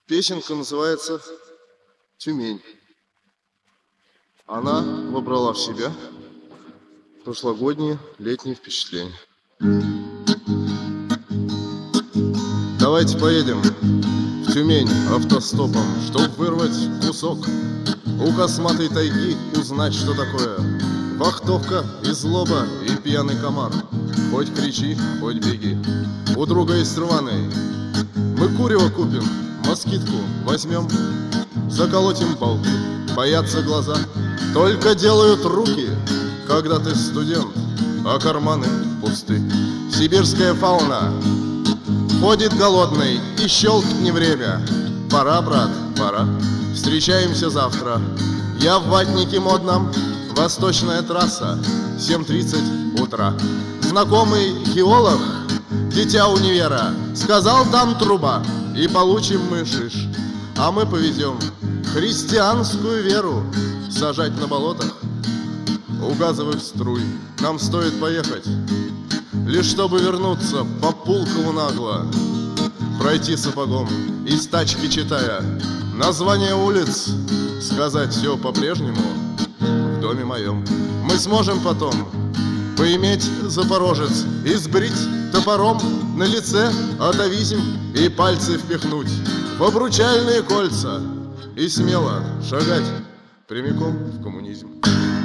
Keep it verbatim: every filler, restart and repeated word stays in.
Песенка называется «Тюмень». Она вобрала в себя прошлогодние летние впечатления. Давайте поедем в Тюмень автостопом, чтоб вырвать кусок у косматой тайги, узнать, что такое вахтовка и злоба и пьяный комар. Хоть кричи, хоть беги, у друга есть рваный. Мы курево купим, москитку возьмем, заколотим балки, боятся глаза, только делают руки, когда ты студент, а карманы пусты. Сибирская фауна ходит голодный, и щелкни время. Пора, брат, пора, встречаемся завтра. Я в ватнике модном, восточная трасса, семь тридцать утра. Знакомый геолог, дитя универа, сказал, там труба, и получим мы шиш. А мы повезем христианскую веру сажать на болотах у газовых струй. Нам стоит поехать, лишь чтобы вернуться по Пулкову нагло, пройти сапогом, из тачки читая название улиц, сказать все по-прежнему в доме моем. Мы сможем потом поиметь Запорожец и сбрить топором на лице атовизм и пальцы впихнуть в обручальные кольца и смело шагать прямиком в коммунизм.